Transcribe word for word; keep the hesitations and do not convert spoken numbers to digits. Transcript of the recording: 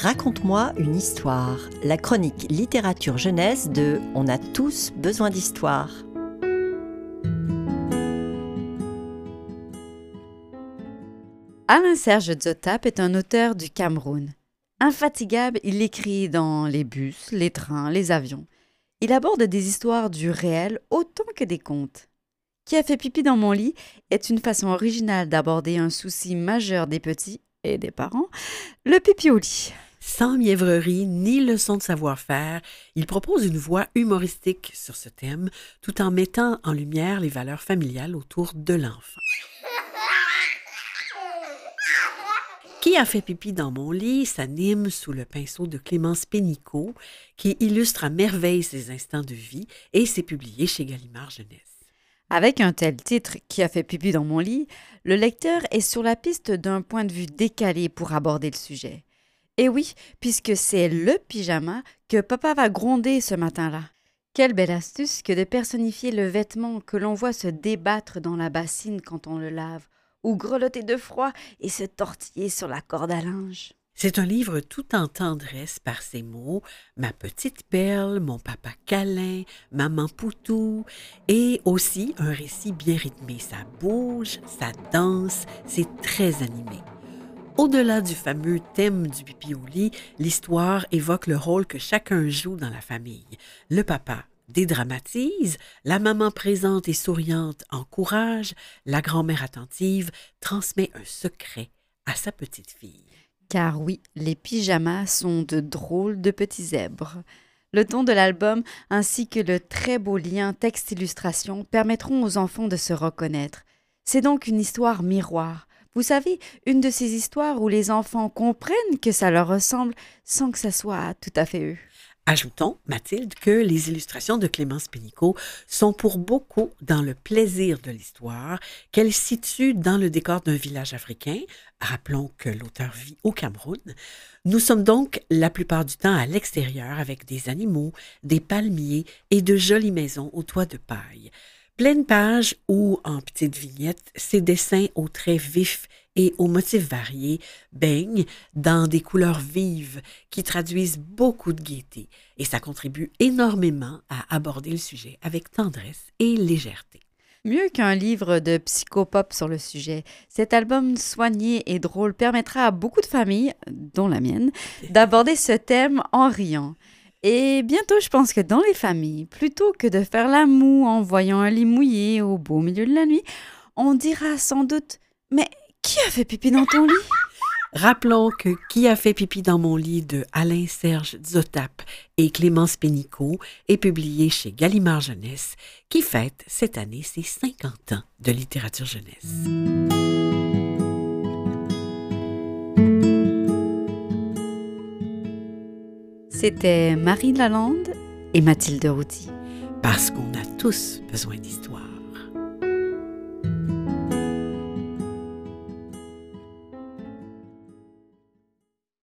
Raconte-moi une histoire, la chronique littérature jeunesse de On a tous besoin d'histoire. Alain Serge Dzotap est un auteur du Cameroun. Infatigable, il écrit dans les bus, les trains, les avions. Il aborde des histoires du réel autant que des contes. Qui a fait pipi dans mon lit est une façon originale d'aborder un souci majeur des petits et des parents, le pipi au lit. Sans mièvrerie ni leçon de savoir-faire, il propose une voix humoristique sur ce thème, tout en mettant en lumière les valeurs familiales autour de l'enfant. Qui a fait pipi dans mon lit s'anime sous le pinceau de Clémence Pénicaud, qui illustre à merveille ses instants de vie et s'est publié chez Gallimard Jeunesse. Avec un tel titre, Qui a fait pipi dans mon lit, le lecteur est sur la piste d'un point de vue décalé pour aborder le sujet. Et oui, puisque c'est le pyjama que papa va gronder ce matin-là. Quelle belle astuce que de personnifier le vêtement que l'on voit se débattre dans la bassine quand on le lave, ou grelotter de froid et se tortiller sur la corde à linge. C'est un livre tout en tendresse par ses mots, ma petite perle, mon papa câlin, maman poutou, et aussi un récit bien rythmé. Ça bouge, ça danse, c'est très animé. Au-delà du fameux thème du pipi au lit, l'histoire évoque le rôle que chacun joue dans la famille. Le papa dédramatise, la maman présente et souriante encourage, la grand-mère attentive transmet un secret à sa petite fille. Car oui, les pyjamas sont de drôles de petits zèbres. Le ton de l'album ainsi que le très beau lien texte-illustration permettront aux enfants de se reconnaître. C'est donc une histoire miroir. Vous savez, une de ces histoires où les enfants comprennent que ça leur ressemble sans que ça soit tout à fait eux. Ajoutons, Mathilde, que les illustrations de Clémence Pénicaud sont pour beaucoup dans le plaisir de l'histoire, qu'elle situe dans le décor d'un village africain. Rappelons que l'auteur vit au Cameroun. Nous sommes donc la plupart du temps à l'extérieur avec des animaux, des palmiers et de jolies maisons aux toits de paille. Pleine page ou en petites vignettes, ces dessins aux traits vifs et aux motifs variés baignent dans des couleurs vives qui traduisent beaucoup de gaieté et ça contribue énormément à aborder le sujet avec tendresse et légèreté. Mieux qu'un livre de psychopop sur le sujet, cet album soigné et drôle permettra à beaucoup de familles, dont la mienne, d'aborder ce thème en riant. Et bientôt, je pense que dans les familles, plutôt que de faire la moue en voyant un lit mouillé au beau milieu de la nuit, on dira sans doute « Mais qui a fait pipi dans ton lit ?» Rappelons que Qui a fait pipi dans mon lit de Alain Serge Dzotap et Clémence Pénicaud est publié chez Gallimard Jeunesse, qui fête cette année ses cinquante ans de littérature jeunesse. C'était Marie Lalande et Mathilde Routy. Parce qu'on a tous besoin d'histoire.